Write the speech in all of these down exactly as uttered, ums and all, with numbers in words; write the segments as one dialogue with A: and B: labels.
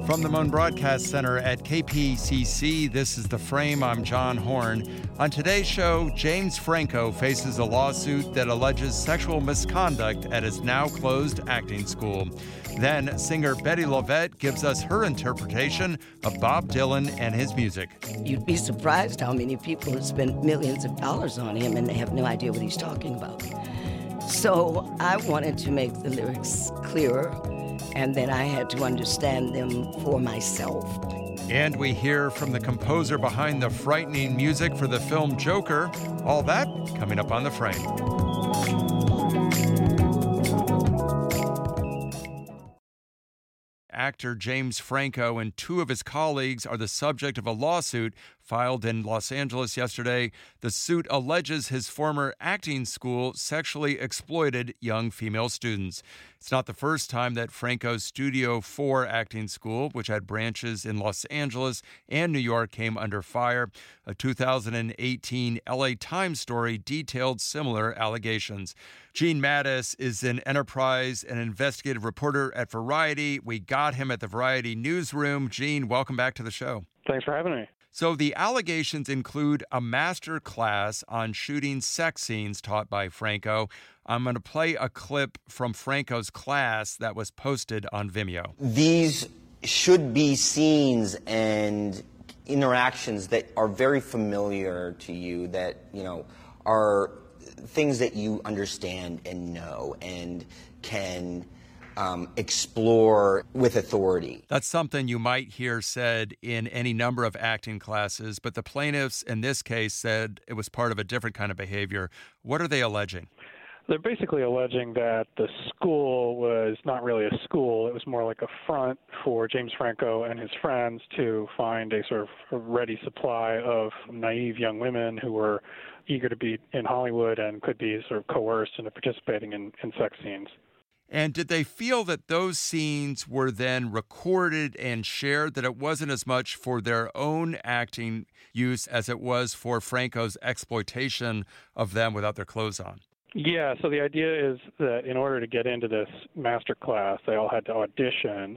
A: From the Moan Broadcast Center at K P C C, this is The Frame. I'm John Horn. On today's show, James Franco faces a lawsuit that alleges sexual misconduct at his now-closed acting school. Then, singer Bettye LaVette gives us her interpretation of Bob Dylan and his music.
B: You'd be surprised how many people have spent millions of dollars on him and they have no idea what he's talking about. So I wanted to make the lyrics clearer, and then I had to understand them for myself.
A: And we hear from the composer behind the frightening music for the film Joker. All that coming up on The Frame. Actor James Franco and two of his colleagues are the subject of a lawsuit filed in Los Angeles yesterday. The suit alleges his former acting school sexually exploited young female students. It's not the first time that Franco's Studio four acting school, which had branches in Los Angeles and New York, came under fire. A two thousand eighteen L A Times story detailed similar allegations. Gene Mattis is an Enterprise and investigative reporter at Variety. We got him at the Variety newsroom. Gene, welcome back to the show.
C: Thanks for having me.
A: So the allegations include a master class on shooting sex scenes taught by Franco. I'm going to play a clip from Franco's class that was posted on Vimeo.
D: These should be scenes and interactions that are very familiar to you, that, you know, are things that you understand and know and can Um, explore with authority.
A: That's something you might hear said in any number of acting classes, but the plaintiffs in this case said it was part of a different kind of behavior. What are they alleging?
C: They're basically alleging that the school was not really a school. It was more like a front for James Franco and his friends to find a sort of ready supply of naive young women who were eager to be in Hollywood and could be sort of coerced into participating in, in sex scenes.
A: And did they feel that those scenes were then recorded and shared, that it wasn't as much for their own acting use as it was for Franco's exploitation of them without their clothes on?
C: Yeah, so the idea is that in order to get into this master class, they all had to audition,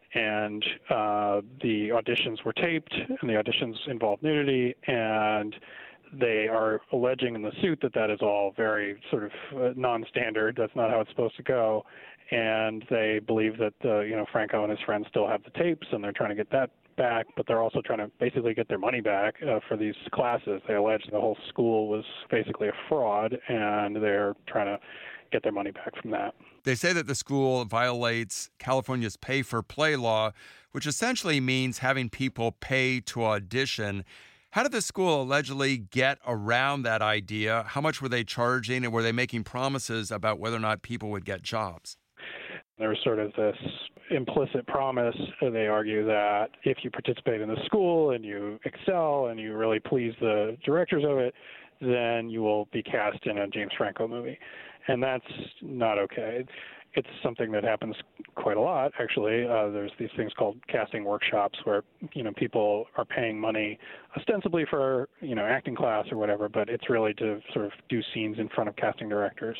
C: and uh, the auditions were taped, and the auditions involved nudity, and they are alleging in the suit that that is all very sort of uh, non-standard. That's not how it's supposed to go. And they believe that, uh, you know, Franco and his friends still have the tapes, and they're trying to get that back, but they're also trying to basically get their money back uh, for these classes. They allege the whole school was basically a fraud, and they're trying to get their money back from that.
A: They say that the school violates California's pay-for-play law, which essentially means having people pay to audition. How did the school allegedly get around that idea? How much were they charging, and were they making promises about whether or not people would get jobs?
C: There was sort of this implicit promise. They argue that if you participate in the school and you excel and you really please the directors of it, then you will be cast in a James Franco movie. And that's not okay. It's something that happens quite a lot, actually. Uh, there's these things called casting workshops where, you know, people are paying money ostensibly for, you know, acting class or whatever, but it's really to sort of do scenes in front of casting directors.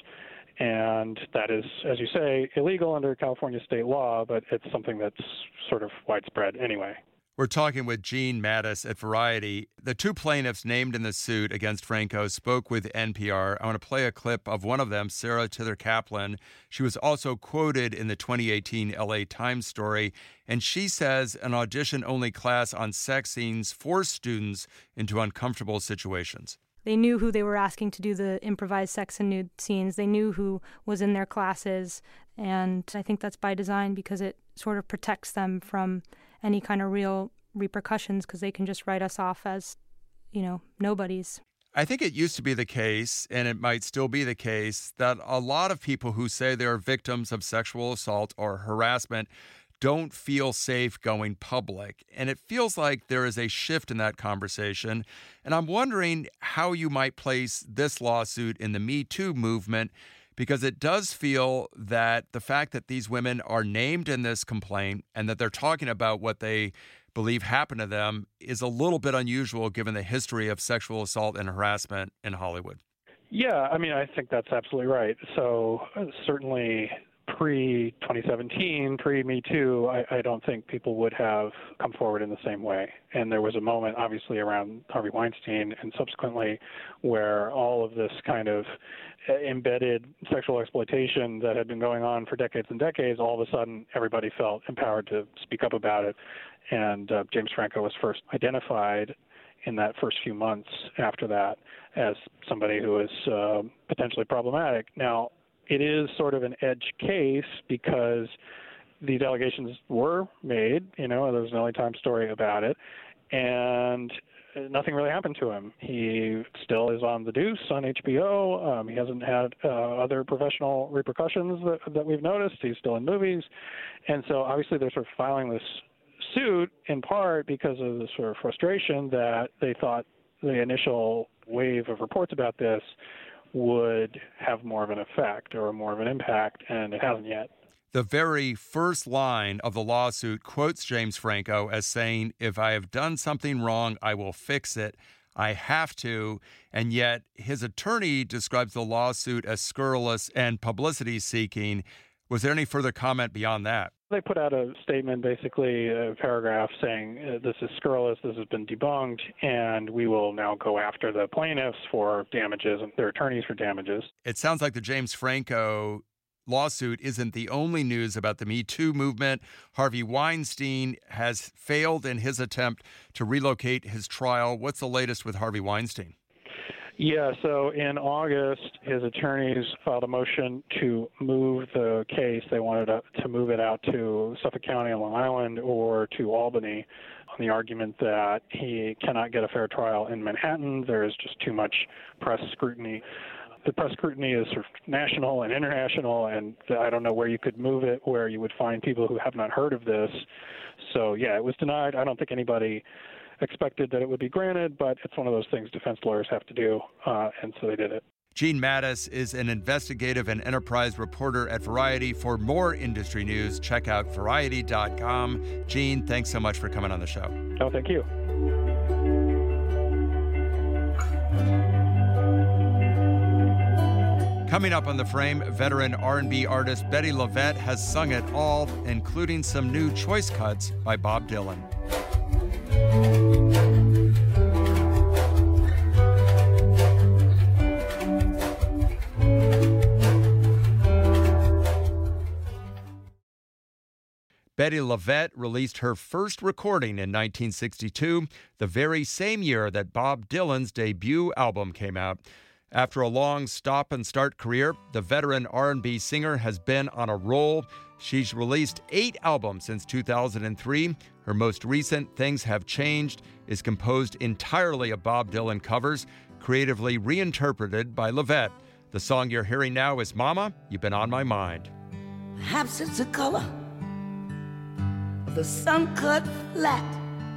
C: And that is, as you say, illegal under California state law, but it's something that's sort of widespread anyway.
A: We're talking with Gene Mattis at Variety. The two plaintiffs named in the suit against Franco spoke with N P R. I want to play a clip of one of them, Sarah Tither Kaplan. She was also quoted in the twenty eighteen L A Times story, and she says an audition-only class on sex scenes forced students into uncomfortable situations.
E: They knew who they were asking to do the improvised sex and nude scenes. They knew who was in their classes, and I think that's by design because it sort of protects them from any kind of real repercussions, because they can just write us off as, you know, nobodies.
A: I think it used to be the case, and it might still be the case, that a lot of people who say they're victims of sexual assault or harassment don't feel safe going public. And it feels like there is a shift in that conversation. And I'm wondering how you might place this lawsuit in the Me Too movement, because it does feel that the fact that these women are named in this complaint and that they're talking about what they believe happened to them is a little bit unusual given the history of sexual assault and harassment in Hollywood.
C: Yeah, I mean, I think that's absolutely right. So uh, certainly pre twenty seventeen, pre-Me Too, I, I don't think people would have come forward in the same way. And there was a moment, obviously, around Harvey Weinstein and subsequently where all of this kind of embedded sexual exploitation that had been going on for decades and decades, all of a sudden everybody felt empowered to speak up about it. And uh, James Franco was first identified in that first few months after that as somebody who is uh, potentially problematic. Now, it is sort of an edge case because these allegations were made, you know, there was an L A Times story about it, and nothing really happened to him. He still is on The Deuce on H B O. Um, he hasn't had uh, other professional repercussions that, that we've noticed. He's still in movies. And so obviously they're sort of filing this suit in part because of the sort of frustration that they thought the initial wave of reports about this would have more of an effect or more of an impact, and it hasn't yet.
A: The very first line of the lawsuit quotes James Franco as saying, "If I have done something wrong, I will fix it. I have to." And yet his attorney describes the lawsuit as scurrilous and publicity-seeking. Was there any further comment beyond that?
C: They put out a statement, basically a paragraph saying uh, this is scurrilous, this has been debunked, and we will now go after the plaintiffs for damages and their attorneys for damages.
A: It sounds like the James Franco lawsuit isn't the only news about the Me Too movement. Harvey Weinstein has failed in his attempt to relocate his trial. What's the latest with Harvey Weinstein?
C: Yeah, so in August, his attorneys filed a motion to move the case. They wanted to, to move it out to Suffolk County on Long Island or to Albany on the argument that he cannot get a fair trial in Manhattan. There is just too much press scrutiny. The press scrutiny is sort of national and international, and I don't know where you could move it, where you would find people who have not heard of this. So, yeah, it was denied. I don't think anybody expected that it would be granted, but it's one of those things defense lawyers have to do, uh, and so they did it.
A: Gene Mattis is an investigative and enterprise reporter at Variety. For more industry news, check out variety dot com. Gene, thanks so much for coming on the show.
C: Oh, thank you.
A: Coming up on The Frame, veteran R and B artist Bettye LaVette has sung it all, including some new choice cuts by Bob Dylan. Bettye LaVette released her first recording in nineteen sixty-two, the very same year that Bob Dylan's debut album came out. After a long stop-and-start career, the veteran R and B singer has been on a roll. She's released eight albums since two thousand three. Her most recent, Things Have Changed, is composed entirely of Bob Dylan covers, creatively reinterpreted by LaVette. The song you're hearing now is Mama, You've Been on My Mind.
B: Perhaps it's the color of the sun-cut flat,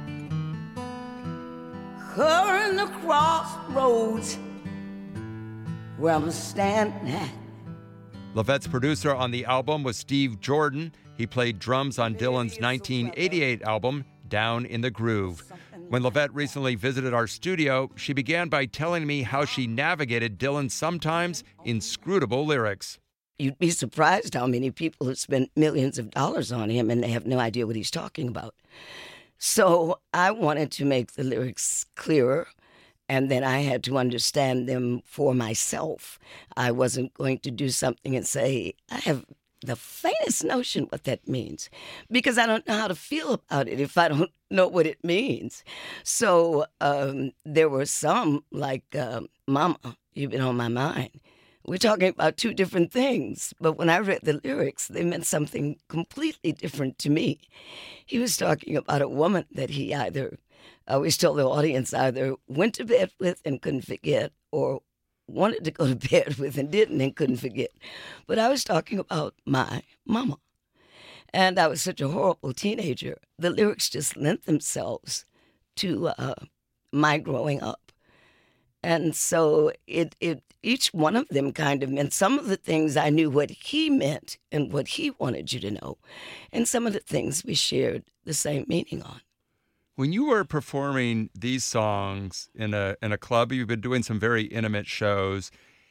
B: her in the crossroads where I'm standing at.
A: LaVette's producer on the album was Steve Jordan. He played drums on Dylan's nineteen eighty-eight album, Down in the Groove. When LaVette recently visited our studio, she began by telling me how she navigated Dylan's sometimes inscrutable lyrics.
B: You'd be surprised how many people have spent millions of dollars on him and they have no idea what he's talking about. So I wanted to make the lyrics clearer, and then I had to understand them for myself. I wasn't going to do something and say, I have the faintest notion what that means, because I don't know how to feel about it if I don't know what it means. So um, there were some like, uh, Mama, You've Been on My Mind. We're talking about two different things, but when I read the lyrics, they meant something completely different to me. He was talking about a woman that he either, I always told the audience, either went to bed with and couldn't forget, or wanted to go to bed with and didn't and couldn't forget. But I was talking about my mama. And I was such a horrible teenager. The lyrics just lent themselves to uh, my growing up. And so it, it each one of them kind of meant some of the things I knew what he meant and what he wanted you to know. And some of the things we shared the same meaning on.
A: When you were performing these songs in a in a club, you've been doing some very intimate shows.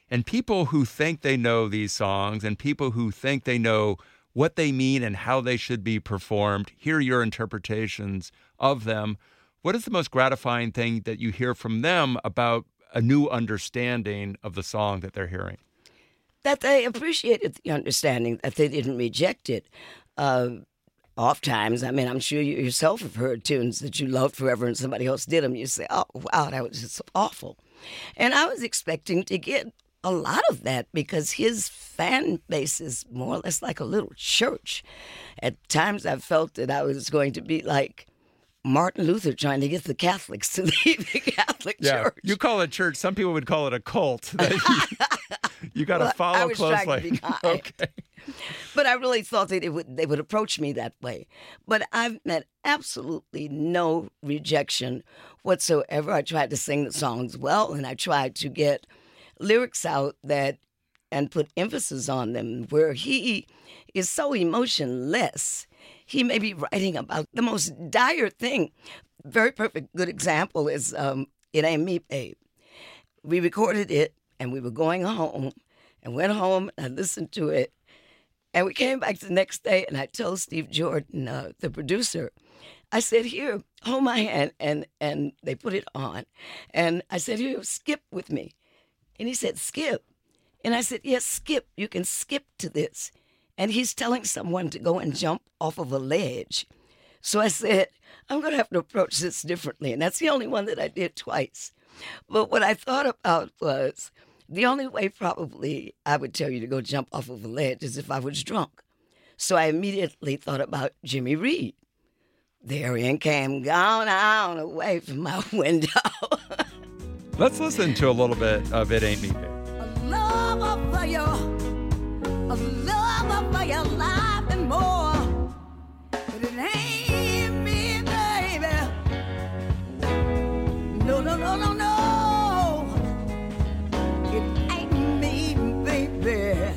A: And people who think they know these songs and people who think they know what they mean and how they should be performed, hear your interpretations of them. What is the most gratifying thing that you hear from them about a new understanding of the song that they're hearing?
B: That they appreciated the understanding, that they didn't reject it. Uh, oft times, I mean, I'm sure you yourself have heard tunes that you loved forever and somebody else did them. You say, oh, wow, that was just awful. And I was expecting to get a lot of that because his fan base is more or less like a little church. At times I felt that I was going to be like Martin Luther trying to get the Catholics to leave the Catholic
A: yeah,
B: Church.
A: You call it church. Some people would call it a cult. You got to
B: well,
A: follow
B: I was
A: closely.
B: Trying to be kind.
A: Okay.
B: But I really thought that it would, they would approach me that way. But I've met absolutely no rejection whatsoever. I tried to sing the songs well, and I tried to get lyrics out that and put emphasis on them where he is so emotionless. He may be writing about the most dire thing. Very perfect, good example is um, It Ain't Me, Babe. We recorded it, and we were going home, and went home, and I listened to it, and we came back the next day, and I told Steve Jordan, uh, the producer, I said, here, hold my hand, and, and they put it on. And I said, here, skip with me. And he said, skip. And I said, yes, skip. You can skip to this. And he's telling someone to go and jump off of a ledge. So I said, I'm going to have to approach this differently. And that's the only one that I did twice. But what I thought about was the only way probably I would tell you to go jump off of a ledge is if I was drunk. So I immediately thought about Jimmy Reed. There he came, gone on away from my window.
A: Let's listen to a little bit of It Ain't Me, Babe.
F: A lover for you, a lover for your life and more. But it ain't me, baby. No, no, no, no, no. It ain't me, baby.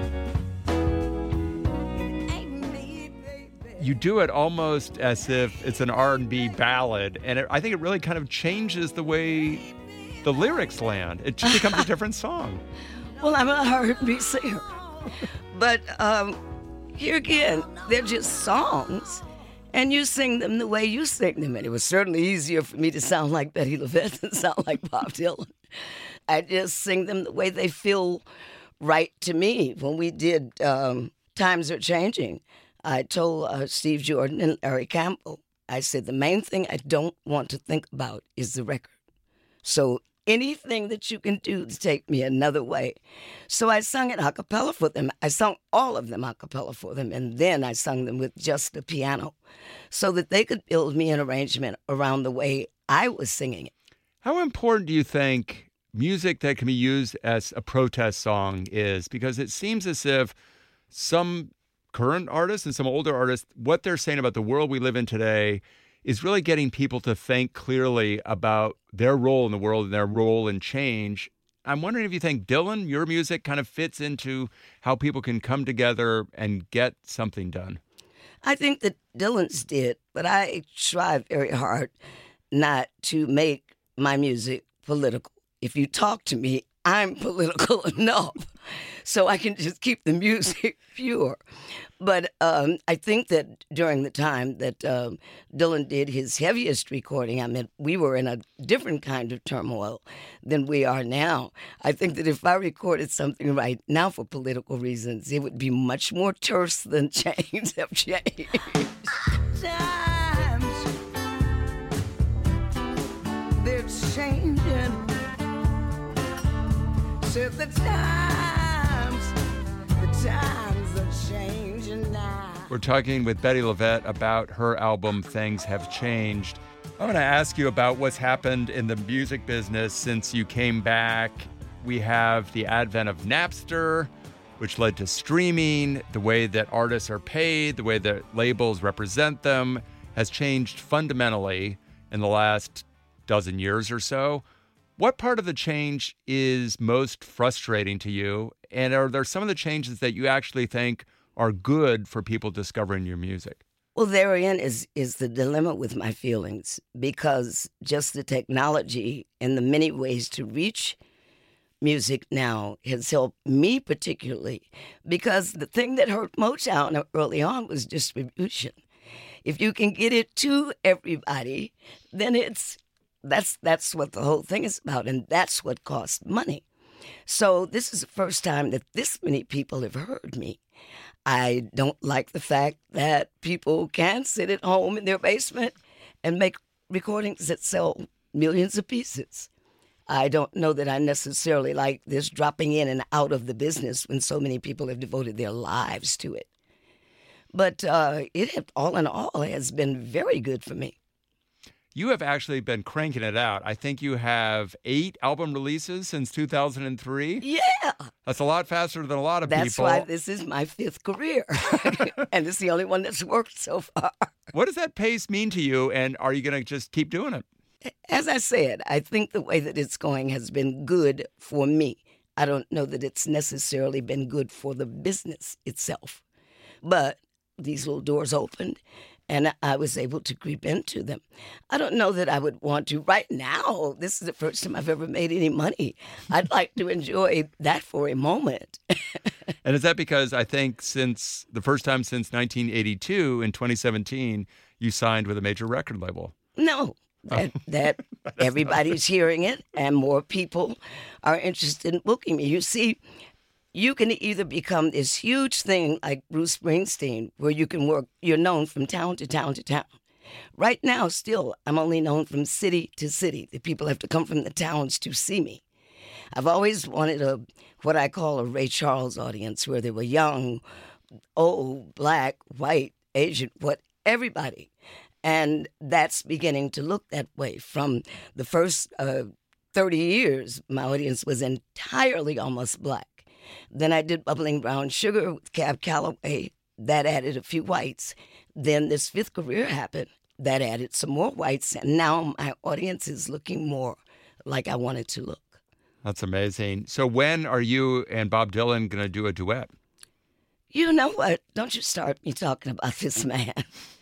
F: It ain't me, baby.
A: You do it almost as if it's an R and B ballad, and it, I think it really kind of changes the way the lyrics land. It just becomes a different song.
B: Well, I'm a R and B singer. But um, here again, they're just songs, and you sing them the way you sing them. And it was certainly easier for me to sound like Betty LaVette than sound like Bob Dylan. I just sing them the way they feel right to me. When we did um, Times Are Changing, I told uh, Steve Jordan and Larry Campbell, I said, the main thing I don't want to think about is the record. So anything that you can do to take me another way. So I sung it a cappella for them. I sung all of them a cappella for them, and then I sung them with just the piano so that they could build me an arrangement around the way I was singing it.
A: How important do you think music that can be used as a protest song is? Because it seems as if some current artists and some older artists, what they're saying about the world we live in today is really getting people to think clearly about their role in the world and their role in change. I'm wondering if you think, Dylan, your music kind of fits into how people can come together and get something done.
B: I think that Dylan's did, but I try very hard not to make my music political. If you talk to me, I'm political enough, so I can just keep the music pure. But um, I think that during the time that um, Dylan did his heaviest recording, I mean, we were in a different kind of turmoil than we are now. I think that if I recorded something right now for political reasons, it would be much more terse than Chains Have Changed.
F: Times, they're changing. Said the times, the times are changing now.
A: We're talking with Betty LaVette about her album, Things Have Changed. I want to ask you about what's happened in the music business since you came back. We have the advent of Napster, which led to streaming. The way that artists are paid, the way that labels represent them has changed fundamentally in the last dozen years or so. What part of the change is most frustrating to you? And are there some of the changes that you actually think are good for people discovering your music?
B: Well, therein is, is the dilemma with my feelings, because just the technology and the many ways to reach music now has helped me particularly because the thing that hurt Motown early on was distribution. If you can get it to everybody, then it's that's that's what the whole thing is about, and that's what costs money. So this is the first time that this many people have heard me. I don't like the fact that people can sit at home in their basement and make recordings that sell millions of pieces. I don't know that I necessarily like this dropping in and out of the business when so many people have devoted their lives to it. But uh, it, have, all in all, has been very good for me.
A: You have actually been cranking it out. I think you have eight album releases since two thousand three.
B: Yeah.
A: That's a lot faster than a lot of
B: That's
A: people.
B: That's why this is my fifth career. And it's the only one that's worked so far.
A: What does that pace mean to you, and are you going to just keep doing it?
B: As I said, I think the way that it's going has been good for me. I don't know that it's necessarily been good for the business itself. But these little doors opened, and I was able to creep into them. I don't know that I would want to right now. This is the first time I've ever made any money. I'd like to enjoy that for a moment.
A: And is that because I think since the first time since nineteen eighty-two, in twenty seventeen, you signed with a major record label?
B: No. That, that everybody's hearing it, and more people are interested in booking me. You see, you can either become this huge thing like Bruce Springsteen, where you can work, you're known from town to town to town. Right now, still, I'm only known from city to city. The people have to come from the towns to see me. I've always wanted a what I call a Ray Charles audience, where they were young, old, black, white, Asian, what, everybody. And that's beginning to look that way. From the first uh, thirty years, my audience was entirely almost black. Then I did Bubbling Brown Sugar with Cab Calloway. That added a few whites. Then this fifth career happened. That added some more whites. And now my audience is looking more like I want it to look.
A: That's amazing. So when are you and Bob Dylan going to do a duet?
B: You know what? Don't you start me talking about this man.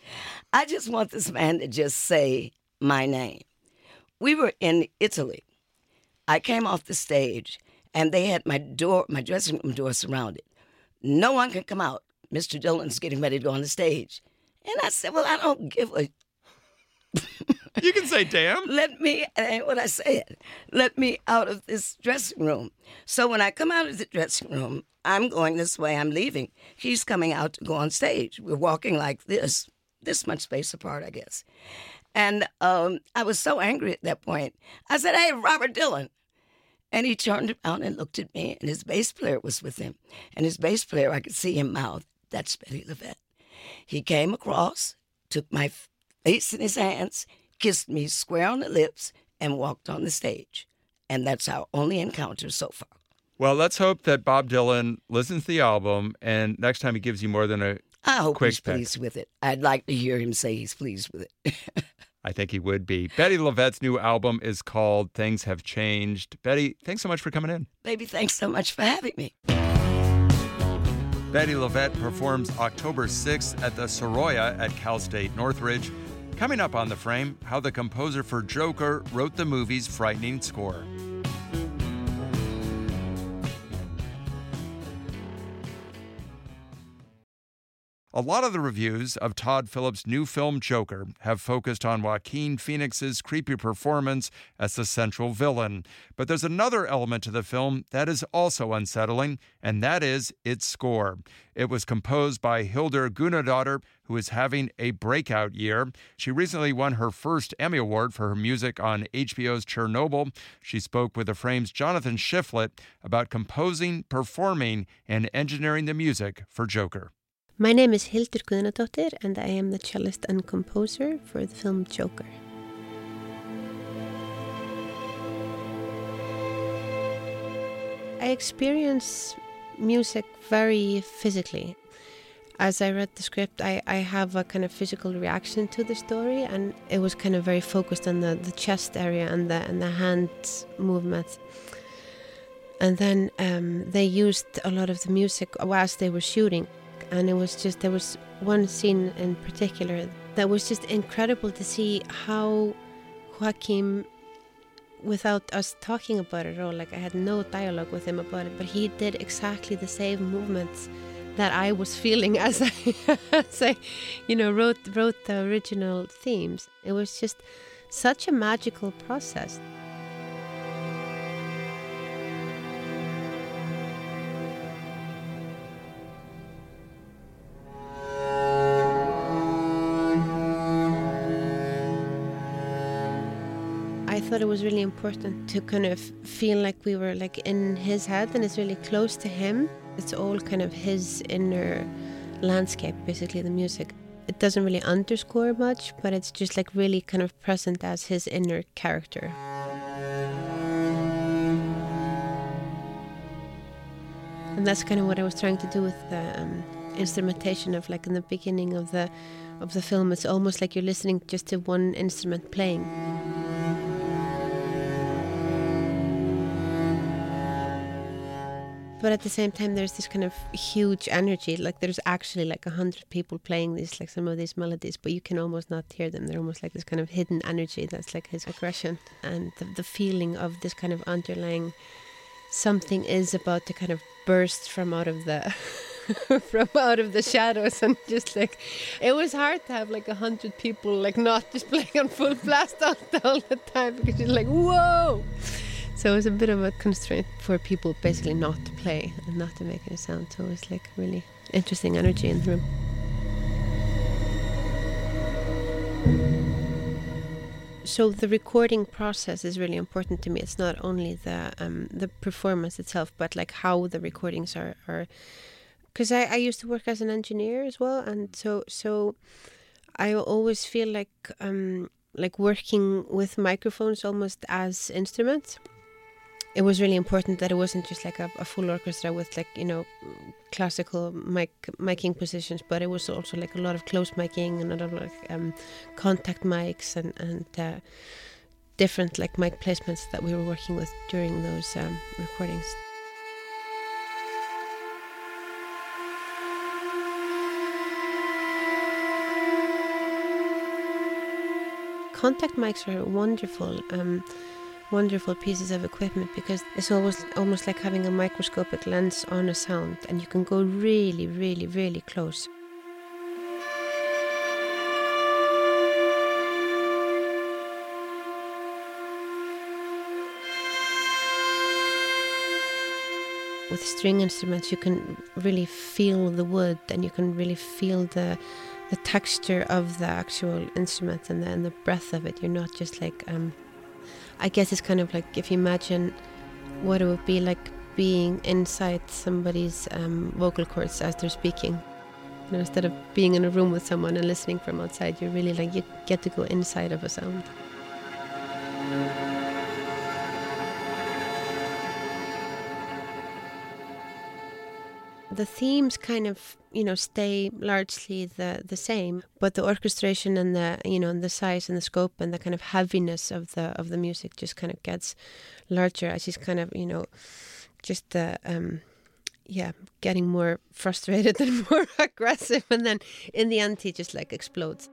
B: I just want this man to just say my name. We were in Italy. I came off the stage, and they had my door, my dressing room door surrounded. No one can come out. Mister Dylan's getting ready to go on the stage. And I said, well, I don't give a...
A: You can say damn.
B: Let me, that ain't what I said. Let me out of this dressing room. So when I come out of the dressing room, I'm going this way, I'm leaving. He's coming out to go on stage. We're walking like this. This much space apart, I guess. And um, I was so angry at that point. I said, hey, Robert Dylan. And he turned around and looked at me, and his bass player was with him. And his bass player, I could see him mouth, that's Bettye LaVette. He came across, took my face in his hands, kissed me square on the lips, and walked on the stage. And that's our only encounter so far.
A: Well, let's hope that Bob Dylan listens to the album, and next time he gives you more than a
B: I hope
A: quick
B: he's
A: pick.
B: pleased with it. I'd like to hear him say he's pleased with it.
A: I think he would be. Bettye LaVette's new album is called Things Have Changed. Bettye, thanks so much for coming in.
B: Baby, thanks so much for having me.
A: Bettye LaVette performs October sixth at the Soroya at Cal State Northridge. Coming up on The Frame, how the composer for Joker wrote the movie's frightening score. A lot of the reviews of Todd Phillips' new film Joker have focused on Joaquin Phoenix's creepy performance as the central villain. But there's another element to the film that is also unsettling, and that is its score. It was composed by Hildur Guðnadóttir, who is having a breakout year. She recently won her first Emmy Award for her music on H B O's Chernobyl. She spoke with The Frame's Jonathan Shiflett about composing, performing, and engineering the music for Joker.
G: My name is Hildur Guðnadóttir, and I am the cellist and composer for the film Joker. I experience music very physically. As I read the script, I, I have a kind of physical reaction to the story, and it was kind of very focused on the, the chest area and the, and the hand movements. And then um, they used a lot of the music as they were shooting. And it was just, there was one scene in particular that was just incredible to see how Joaquin without us talking about it at all. Like I had no dialogue with him about it, but he did exactly the same movements that I was feeling as I, as I you know, wrote wrote the original themes. It was just such a magical process. I thought it was really important to kind of feel like we were like in his head and it's really close to him. It's all kind of his inner landscape, basically, the music. It doesn't really underscore much, but it's just like really kind of present as his inner character. And that's kind of what I was trying to do with the um, instrumentation of like in the beginning of the of the film. It's almost like you're listening just to one instrument playing. But at the same time, there's this kind of huge energy. Like there's actually like a hundred people playing these, like some of these melodies, but you can almost not hear them. They're almost like this kind of hidden energy. That's like his aggression and the, the feeling of this kind of underlying something is about to kind of burst from out of the from out of the shadows. And just like it was hard to have like a hundred people like not just playing on full blast all, all the time, because you're like, whoa. So it was a bit of a constraint for people basically not to play and not to make any sound. So it was like really interesting energy in the room. So the recording process is really important to me. It's not only the um, the performance itself, but like how the recordings are. are because I, I used to work as an engineer as well, and so so I always feel like um, like working with microphones almost as instruments. It was really important that it wasn't just like a, a full orchestra with like, you know, classical mic miking positions, but it was also like a lot of close miking and a lot of like um, contact mics and, and uh, different like mic placements that we were working with during those um, recordings. Contact mics are wonderful. Um, wonderful pieces of equipment because it's always almost like having a microscopic lens on a sound, and you can go really, really, really close. With string instruments, you can really feel the wood, and you can really feel the the texture of the actual instrument and the, and the breath of it. You're not just like um, I guess it's kind of like if you imagine what it would be like being inside somebody's um, vocal cords as they're speaking. You know, instead of being in a room with someone and listening from outside, you're really like, you get to go inside of a sound. The themes kind of, you know, stay largely the, the same, but the orchestration and the, you know, and the size and the scope and the kind of heaviness of the of the music just kind of gets larger as he's kind of, you know, just uh, um, yeah, getting more frustrated and more aggressive, and then in the end he just like explodes.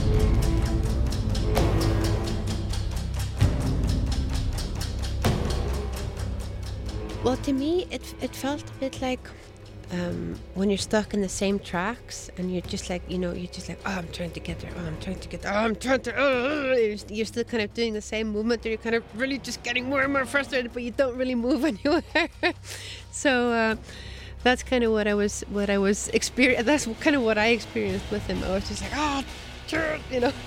G: Well, to me, it it felt a bit like. Um, when you're stuck in the same tracks and you're just like, you know, you're just like, oh, I'm trying to get there, oh, I'm trying to get there, oh, I'm trying to, oh, you're still kind of doing the same movement, or you're kind of really just getting more and more frustrated, but you don't really move anywhere. So uh, that's kind of what I was, what I was experiencing. That's kind of what I experienced with him. I was just like, oh, you know.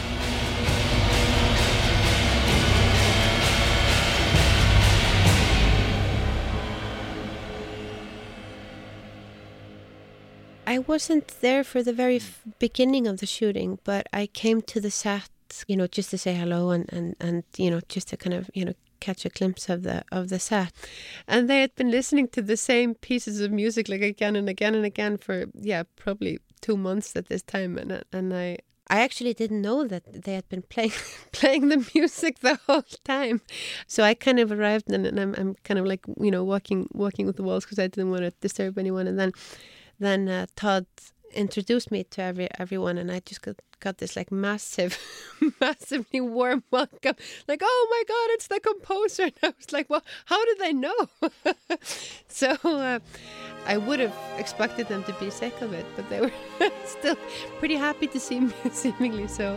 G: I wasn't there for the very f- beginning of the shooting, but I came to the set, you know, just to say hello and, and, and, you know, just to kind of, you know, catch a glimpse of the of the set. And they had been listening to the same pieces of music like again and again and again for, yeah, probably two months at this time. And and I, I actually didn't know that they had been playing playing the music the whole time. So I kind of arrived and, and I'm, I'm kind of like, you know, walking walking with the walls because I didn't want to disturb anyone. And then Then uh, Todd introduced me to every everyone, and I just got, got this like massive, massively warm welcome. Like, oh my God, it's the composer. And I was like, well, how did they know? so uh, I would have expected them to be sick of it, but they were still pretty happy to see me, seemingly so.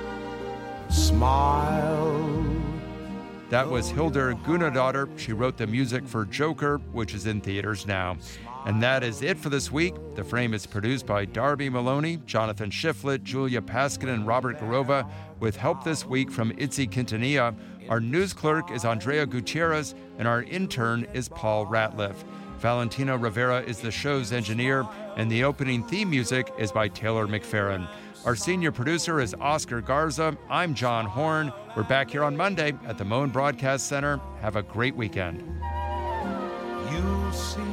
A: Smile. That was Hildur Guðnadóttir. She wrote the music for Joker, which is in theaters now. And that is it for this week. The Frame is produced by Darby Maloney, Jonathan Shiflett, Julia Paskin, and Robert Garova, with help this week from Itzi Quintanilla. Our news clerk is Andrea Gutierrez, and our intern is Paul Ratliff. Valentino Rivera is the show's engineer, and the opening theme music is by Taylor McFerrin. Our senior producer is Oscar Garza. I'm John Horn. We're back here on Monday at the Moen Broadcast Center. Have a great weekend.
H: You see